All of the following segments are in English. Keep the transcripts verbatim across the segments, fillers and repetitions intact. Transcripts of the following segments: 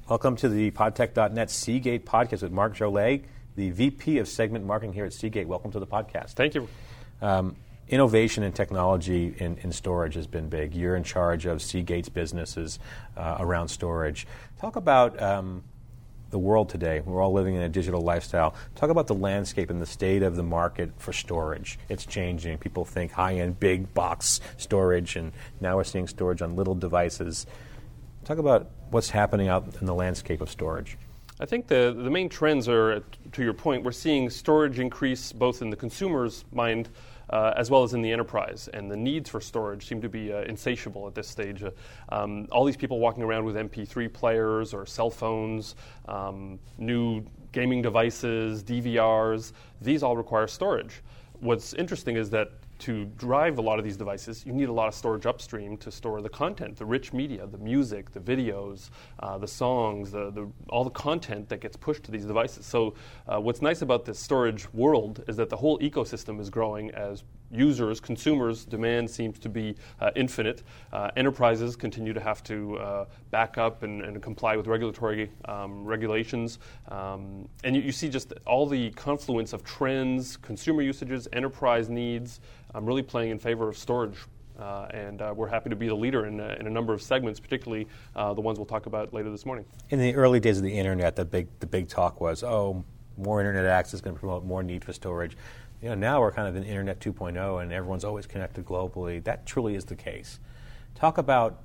Welcome to the podtech dot net Seagate podcast with Mark Jolet, the V P of Segment Marketing here at Seagate. Welcome to the podcast. Thank you. Um, innovation and technology in, in storage has been big. You're in charge of Seagate's businesses uh, around storage. Talk about um, the world today. We're all living in a digital lifestyle. Talk about the landscape and the state of the market for storage. It's changing. People think high-end, big box storage, and now we're seeing storage on little devices. Talk about what's happening out in the landscape of storage. I think the, the main trends are, to your point, we're seeing storage increase both in the consumer's mind uh, as well as in the enterprise. And the needs for storage seem to be uh, insatiable at this stage. Uh, um, all these people walking around with M P three players or cell phones, um, new gaming devices, D V Rs, these all require storage. What's interesting is that to drive a lot of these devices, you need a lot of storage upstream to store the content, the rich media, the music, the videos, uh, the songs, the, the, all the content that gets pushed to these devices. So uh, what's nice about this storage world is that the whole ecosystem is growing as users, consumers, demand seems to be uh, infinite. Uh, enterprises continue to have to uh, back up and, and comply with regulatory um, regulations. Um, and you, you see just all the confluence of trends, consumer usages, enterprise needs, um, really playing in favor of storage. Uh, and uh, we're happy to be the leader in, uh, in a number of segments, particularly uh, the ones we'll talk about later this morning. In the early days of the internet, the big the big talk was, oh, more internet access is going to promote more need for storage. You know, now we're kind of in Internet two point oh, and everyone's always connected globally. That truly is the case. Talk about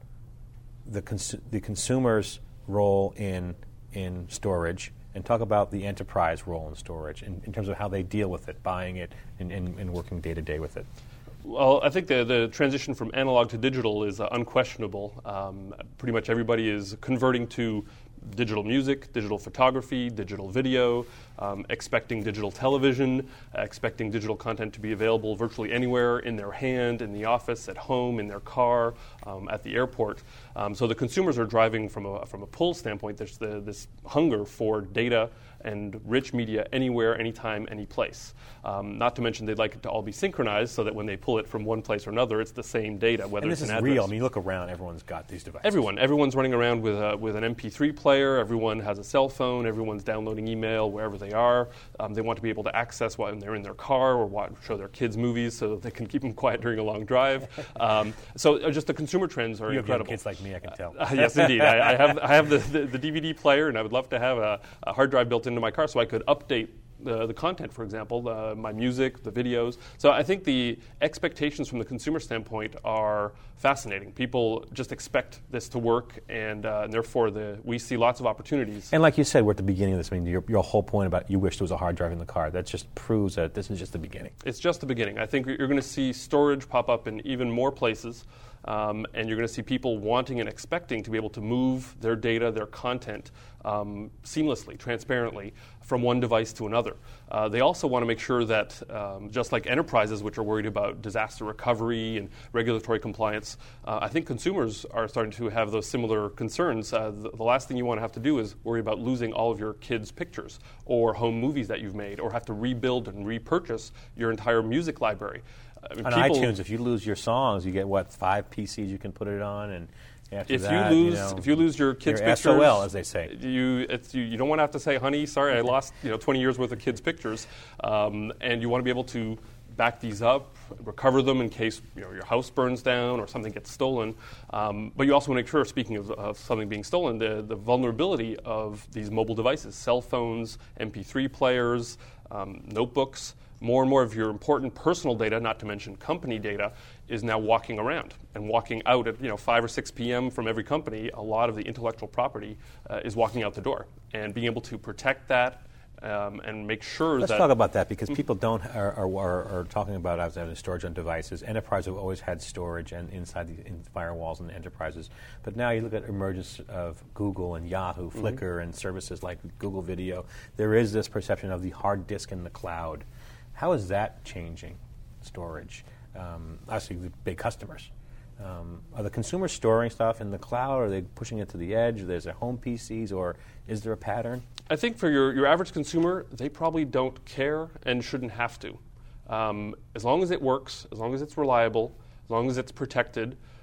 the cons- the consumer's role in in storage, and talk about the enterprise role in storage in, in terms of how they deal with it, buying it, and, and, and working day to day with it. Well, I think the, the transition from analog to digital is uh, unquestionable. Um, pretty much everybody is converting to digital music, digital photography, digital video, um, expecting digital television, uh, expecting digital content to be available virtually anywhere, in their hand, in the office, at home, in their car, um, at the airport. Um, so the consumers are driving from a from a pull standpoint. There's the, this hunger for data and rich media anywhere, anytime, any place. Um, not to mention they'd like it to all be synchronized so that when they pull it from one place or another, it's the same data, whether and it's this an is address. real. I mean, you look around, everyone's got these devices. Everyone. Everyone's running around with, a, with an M P three player. Everyone has a cell phone. Everyone's downloading email wherever they are. Um, they want to be able to access when they're in their car or watch, show their kids movies so that they can keep them quiet during a long drive. Um, so uh, just the consumer trends are you incredible. You have kids like me, I can tell. Uh, yes, indeed. I, I have, I have the, the, the D V D player, and I would love to have a, a hard drive built into my car so I could update The, the content, for example, uh, my music, the videos. So I think the expectations from the consumer standpoint are fascinating. People just expect this to work, and, uh, and therefore the, we see lots of opportunities. And like you said, we're at the beginning of this. I mean, your, your whole point about you wish there was a hard drive in the car, that just proves that this is just the beginning. It's just the beginning. I think you're going to see storage pop up in even more places. Um, and you're going to see people wanting and expecting to be able to move their data, their content, um, seamlessly, transparently, from one device to another. Uh, they also want to make sure that, um, just like enterprises, which are worried about disaster recovery and regulatory compliance, uh, I think consumers are starting to have those similar concerns. Uh, the, the last thing you want to have to do is worry about losing all of your kids' pictures or home movies that you've made, or have to rebuild and repurchase your entire music library. I mean, on iTunes, if you lose your songs, you get what, five P Cs you can put it on, and after if that, you lose, you know, if you lose your kids' your pictures, S O L, as they say, you, it's, you you don't want to have to say, "Honey, sorry, I lost you know twenty years worth of kids' pictures," um, and you want to be able to back these up, recover them in case you know your house burns down or something gets stolen. Um, but you also want to make sure, speaking of, of something being stolen, the the vulnerability of these mobile devices, cell phones, M P three players, um, notebooks. More and more of your important personal data, not to mention company data, is now walking around and walking out at you know five or six p.m. from every company. A lot of the intellectual property uh, is walking out the door, and being able to protect that um, and make sure Let's that. Let's talk about that, because people don't are, are, are, are talking about us having storage on devices. Enterprises have always had storage and inside the in firewalls and the enterprises, but now you look at emergence of Google and Yahoo, mm-hmm. Flickr, and services like Google Video. There is this perception of the hard disk in the cloud. How is that changing storage? Um, obviously, the big customers. Um, are the consumers storing stuff in the cloud? Or are they pushing it to the edge? There's their home P Cs, or is there a pattern? I think for your, your average consumer, they probably don't care and shouldn't have to. Um, as long as it works, as long as it's reliable, as long as it's protected,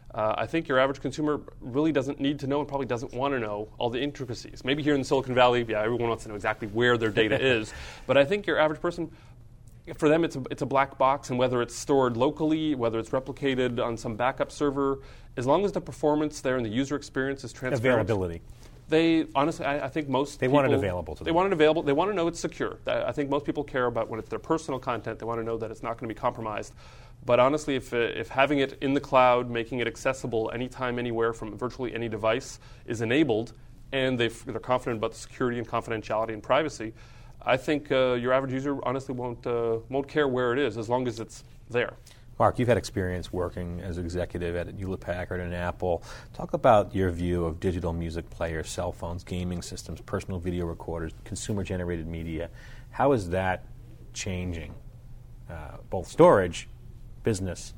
uh, I think your average consumer really doesn't need to know and probably doesn't want to know all the intricacies. Maybe here in Silicon Valley, yeah, everyone wants to know exactly where their data is. But I think your average person, for them, it's a, it's a black box, and whether it's stored locally, whether it's replicated on some backup server, as long as the performance there and the user experience is transparent. Availability. They honestly, I, I think most they people, want it available to them. They want it available. They want to know it's secure. I think most people care about when it's their personal content. They want to know that it's not going to be compromised. But honestly, if uh, if having it in the cloud, making it accessible anytime, anywhere from virtually any device is enabled, and they've, they're confident about the security and confidentiality and privacy, I think uh, your average user honestly won't uh, won't care where it is as long as it's there. Mark, you've had experience working as executive at Hewlett Packard and Apple. Talk about your view of digital music players, cell phones, gaming systems, personal video recorders, consumer-generated media. How is that changing uh, both storage, business,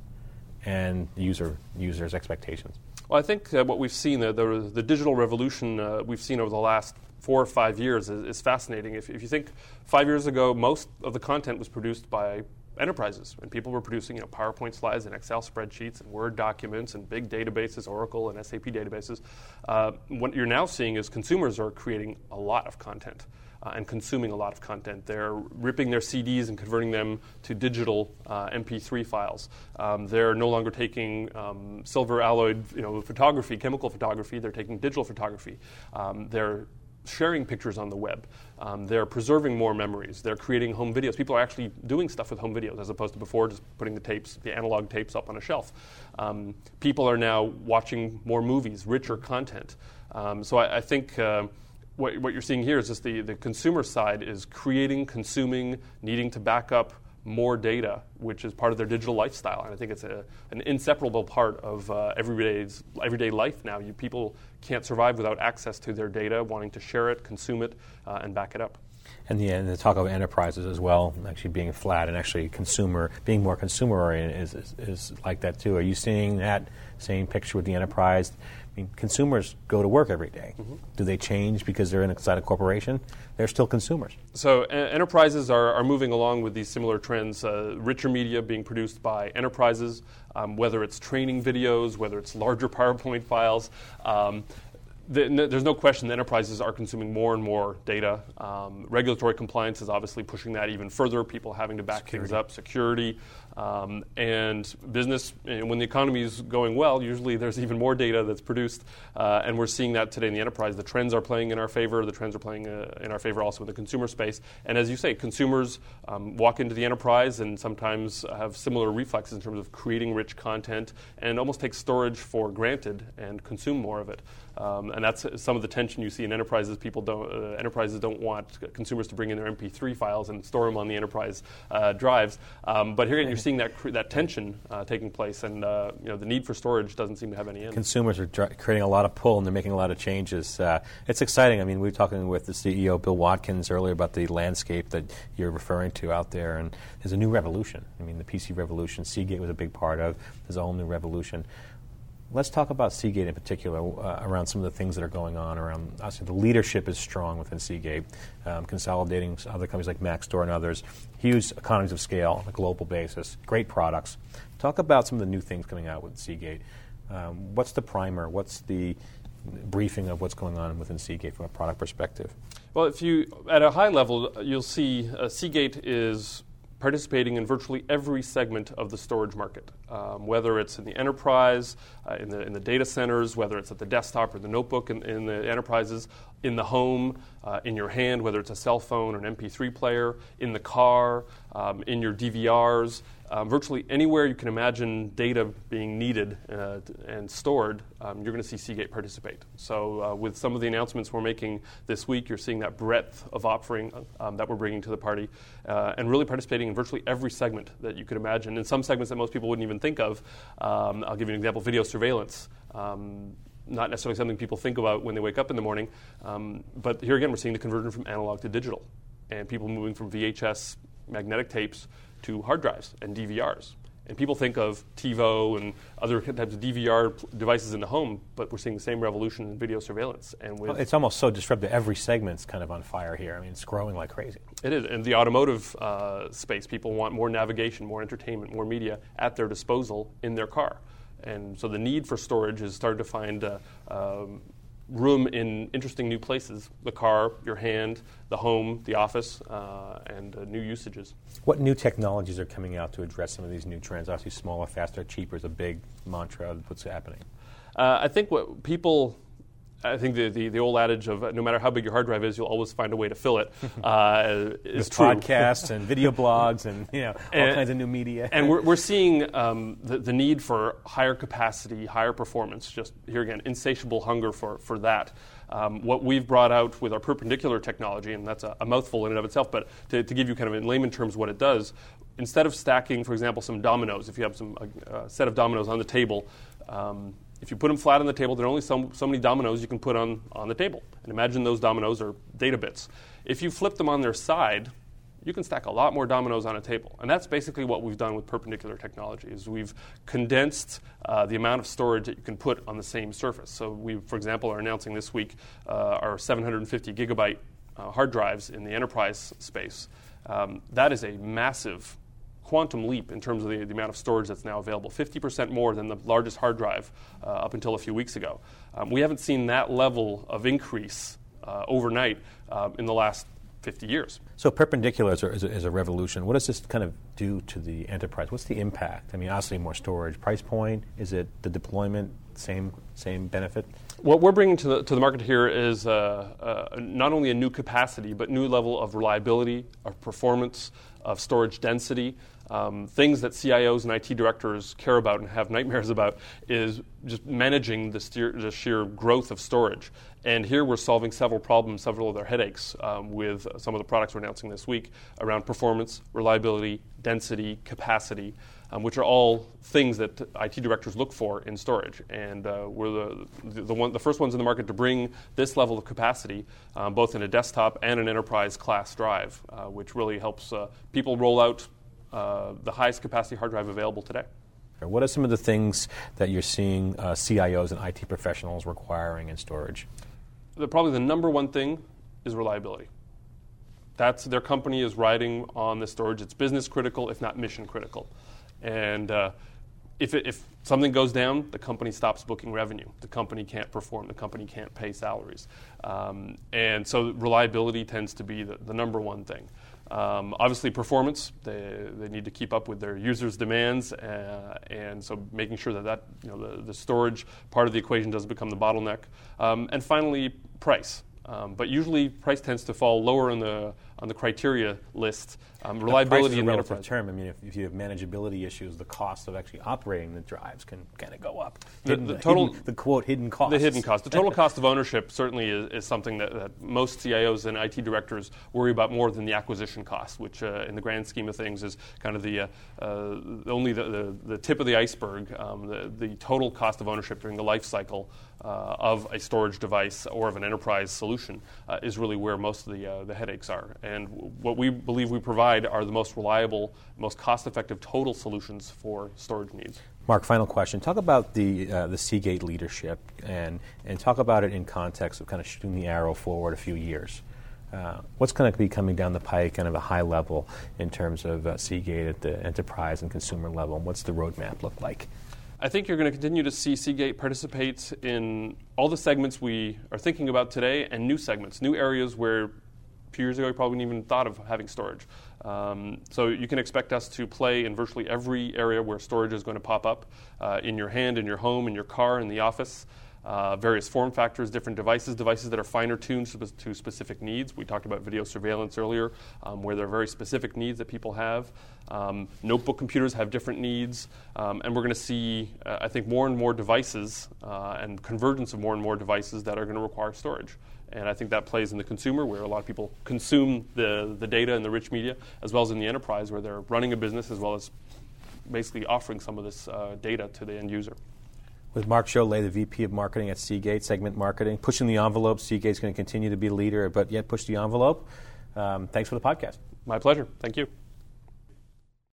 and user users' expectations? Well, I think uh, what we've seen, the, the, the digital revolution uh, we've seen over the last four or five years is, is fascinating. If, if you think five years ago, most of the content was produced by enterprises, and people were producing, you know, PowerPoint slides and Excel spreadsheets and Word documents and big databases, Oracle and S A P databases. Uh, what you're now seeing is consumers are creating a lot of content uh, and consuming a lot of content. They're ripping their C Ds and converting them to digital uh, M P three files. Um, they're no longer taking um, silver alloyed, you know, photography, chemical photography. They're taking digital photography. Um, they're sharing pictures on the web. Um, they're preserving more memories. They're creating home videos. People are actually doing stuff with home videos as opposed to before just putting the tapes, the analog tapes up on a shelf. Um, people are now watching more movies, richer content. Um, so I, I think uh, what, what you're seeing here is just the, the consumer side is creating, consuming, needing to back up more data, which is part of their digital lifestyle. And I think it's a, an inseparable part of uh, everyday's, everyday life now. You, people can't survive without access to their data, wanting to share it, consume it, uh, and back it up. And the, and the talk of enterprises as well, actually being flat and actually consumer, being more consumer-oriented is, is, is like that too. Are you seeing that same picture with the enterprise? I mean, consumers go to work every day. Mm-hmm. Do they change because they're inside a corporation? They're still consumers. So uh, enterprises are, are moving along with these similar trends. Uh, richer media being produced by enterprises, um, whether it's training videos, whether it's larger PowerPoint files. Um, The, no, there's no question that enterprises are consuming more and more data. Um, regulatory compliance is obviously pushing that even further, people having to back security. things up, security. Um, and business, when the economy is going well, usually there's even more data that's produced. Uh, and we're seeing that today in the enterprise. The trends are playing in our favor. The trends are playing uh, in our favor also in the consumer space. And as you say, consumers um, walk into the enterprise and sometimes have similar reflexes in terms of creating rich content and almost take storage for granted and consume more of it. Um, and that's some of the tension you see in enterprises. People don't, uh, enterprises don't want consumers to bring in their M P three files and store them on the enterprise uh, drives. Um, but here again, you're seeing that cr- that tension uh, taking place, and uh, you know the need for storage doesn't seem to have any end. Consumers are dr- creating a lot of pull, and they're making a lot of changes. Uh, it's exciting. I mean, we were talking with the C E O, Bill Watkins, earlier about the landscape that you're referring to out there, and there's a new revolution. I mean, the P C revolution, Seagate was a big part of. There's a whole new revolution. Let's talk about Seagate in particular, uh, around some of the things that are going on around. Obviously, the leadership is strong within Seagate, um, consolidating other companies like Maxtor and others. Huge economies of scale on a global basis. Great products. Talk about some of the new things coming out with Seagate. Um, what's the primer? What's the briefing of what's going on within Seagate from a product perspective? Well, if you at a high level, you'll see uh, Seagate is participating in virtually every segment of the storage market, um, whether it's in the enterprise, uh, in the in the data centers, whether it's at the desktop or the notebook in, in the enterprises, in the home, uh, in your hand, whether it's a cell phone or an M P three player, in the car, um, in your D V Rs. Um, virtually anywhere you can imagine data being needed uh, and stored, um, you're going to see Seagate participate. So uh, with some of the announcements we're making this week, you're seeing that breadth of offering um, that we're bringing to the party, uh, and really participating in virtually every segment that you could imagine. In some segments that most people wouldn't even think of, um, I'll give you an example, video surveillance. Um, not necessarily something people think about when they wake up in the morning, um, but here again we're seeing the conversion from analog to digital, and people moving from V H S magnetic tapes to hard drives and D V Rs. And people think of TiVo and other types of D V R devices in the home, but we're seeing the same revolution in video surveillance. And with well, it's almost so disruptive. Every segment's kind of on fire here. I mean, it's growing like crazy. It is. In the automotive uh, space, people want more navigation, more entertainment, more media at their disposal in their car. And so the need for storage is starting to find uh, um, room in interesting new places: the car, your hand, the home, the office, uh, and uh, new usages. What new technologies are coming out to address some of these new trends? Obviously, smaller, faster, cheaper is a big mantra. What's happening? Uh, I think what people... I think the, the, the old adage of uh, no matter how big your hard drive is, you'll always find a way to fill it uh, is With true. podcasts and video blogs and you know all and, kinds of new media. And we're, we're seeing um, the, the need for higher capacity, higher performance, just here again, insatiable hunger for, for that. Um, what we've brought out with our perpendicular technology, and that's a, a mouthful in and of itself, but to, to give you kind of in layman terms what it does, instead of stacking, for example, some dominoes, if you have some a, a set of dominoes on the table, um, if you put them flat on the table, there are only so, so many dominoes you can put on, on the table. And imagine those dominoes are data bits. If you flip them on their side, you can stack a lot more dominoes on a table. And that's basically what we've done with perpendicular technology, is we've condensed uh, the amount of storage that you can put on the same surface. So we, for example, are announcing this week uh, our seven hundred fifty gigabyte uh, hard drives in the enterprise space. Um, that is a massive quantum leap in terms of the, the amount of storage that's now available, fifty percent more than the largest hard drive uh, up until a few weeks ago. Um, we haven't seen that level of increase uh, overnight uh, in the last fifty years. So perpendicular is a, is, a, is a revolution. What does this kind of do to the enterprise? What's the impact? I mean, obviously more storage. Price point? Is it the deployment? Same same benefit? What we're bringing to the, to the market here is uh, uh, not only a new capacity, but new level of reliability, of performance, of storage density. Um, things that C I Os and I T directors care about and have nightmares about is just managing the, steer, the sheer growth of storage. And here we're solving several problems, several of their headaches um, with some of the products we're announcing this week around performance, reliability, density, capacity, um, which are all things that I T directors look for in storage. And uh, we're the, the, the, one, the first ones in the market to bring this level of capacity, um, both in a desktop and an enterprise class drive, uh, which really helps uh, people roll out uh, the highest capacity hard drive available today. What are some of the things that you're seeing uh, C I Os and I T professionals requiring in storage? The, probably the number one thing is reliability. That's their company is riding on the storage. It's business critical, if not mission critical. And uh, if, it, if something goes down, the company stops booking revenue. The company can't perform. The company can't pay salaries. Um, and so reliability tends to be the, the number one thing. Um, obviously, performance, they, they need to keep up with their users' demands, uh, and so making sure that, that you know, the, the storage part of the equation doesn't become the bottleneck. Um, and finally, price. Um, but usually, price tends to fall lower on the on the criteria list. Um, reliability in the relative enterprise term. I mean, if, if you have manageability issues, the cost of actually operating the drives can kind of go up. The, hidden, the total, hidden, the quote hidden cost. The hidden cost. The total cost of ownership certainly is, is something that, that most C I Os and I T directors worry about more than the acquisition cost, which, uh, in the grand scheme of things, is kind of the uh, uh, only the, the, the tip of the iceberg. Um, the, the total cost of ownership during the life cycle uh, of a storage device or of an enterprise solution uh, is really where most of the uh, the headaches are. And w- what we believe we provide are the most reliable, most cost-effective total solutions for storage needs. Mark, final question. Talk about the uh, the Seagate leadership and, and talk about it in context of kind of shooting the arrow forward a few years. Uh, what's going to be coming down the pike kind of a high level in terms of uh, Seagate at the enterprise and consumer level? And what's the roadmap look like? I think you're going to continue to see Seagate participate in all the segments we are thinking about today and new segments, new areas where a few years ago you probably wouldn't even thought of having storage. Um, so you can expect us to play in virtually every area where storage is going to pop up, uh, in your hand, in your home, in your car, in the office. Uh, various form factors, different devices, devices that are finer tuned to, to specific needs. We talked about video surveillance earlier, um, where there are very specific needs that people have. Um, notebook computers have different needs, um, and we're going to see, uh, I think, more and more devices uh, and convergence of more and more devices that are going to require storage. And I think that plays in the consumer, where a lot of people consume the, the data and the rich media, as well as in the enterprise, where they're running a business as well as basically offering some of this uh, data to the end user. With Mark Chollet, the V P of Marketing at Seagate, Segment Marketing, pushing the envelope. Seagate's going to continue to be a leader, but yet push the envelope. Um, thanks for the podcast. My pleasure. Thank you.